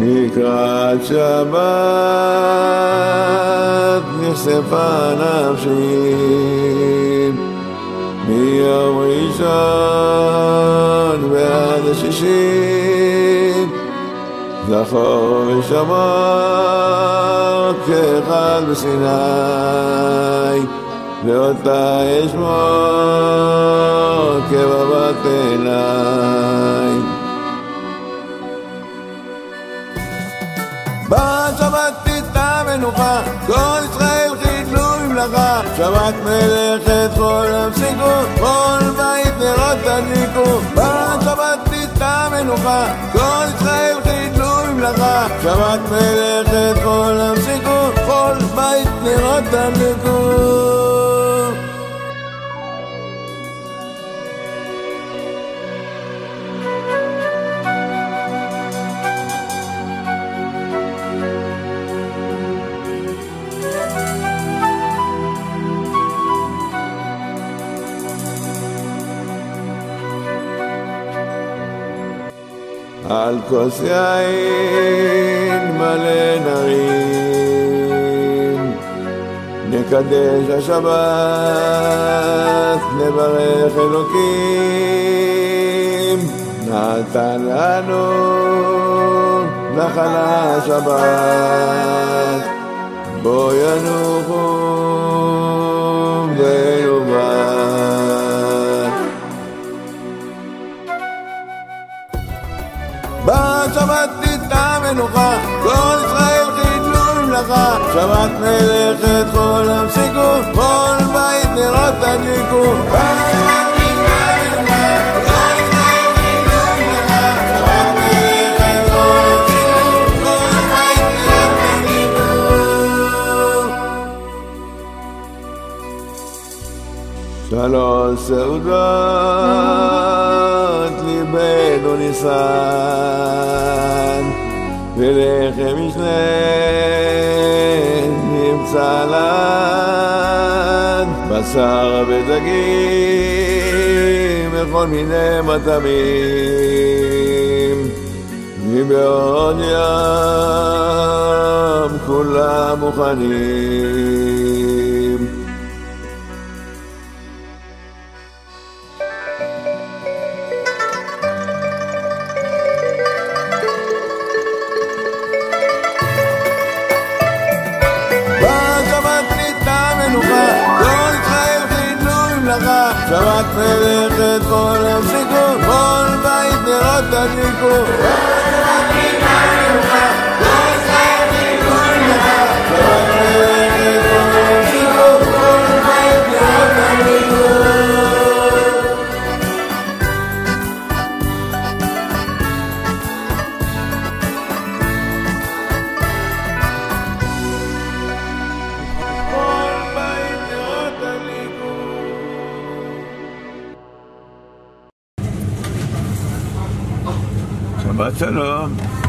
לקראת שבת נחשפה נפשי, מיום ראשון ועד השישי, זכור ושמור כאחד בסיני, ואותה אשמור כבבת עיני. בשבת תיתה מנוחה, כל ישראל חידלו ממלאכה, שבת מלאכת כל המסיקו, כל בית נרות תדליקו. בשבת תיתה מנוחה, כל ישראל חידלו ממלאכה, שבת מלאכת כל המסיקו, כל בית נרות תדליקו. על כוס יין מלא נרים, נקדש השבת, נברך אלוקים, נתן לנו נחלה השבת, בו ינוחו ונובת. בשבת תיתה מנוחה, כל ישראל חידלו ממלאכה, שבת מלאכת כל המסיקו, כל בית נרות תדליקו. בשבת תיתה מנוחה, כל ישראל חידלו ממלאכה, שבת מלאכת כל המסיקו, כל בית נרות תדליקו. שלוש סעודות ליבנו ניסן, ולחם משנה נמצא לן, בשר ודגים וכל מיני מטעמים, מבעוד ים כולם מוכנים. שבת מלאכת כל המסיקו, כל בית נרות תדליקו. בשבת תיתה מנוחה, כל ישראל חידלו ממלאכה, שבת מלאכת כל המסיקו, כל בית נרות תדליקו. שבת שלום.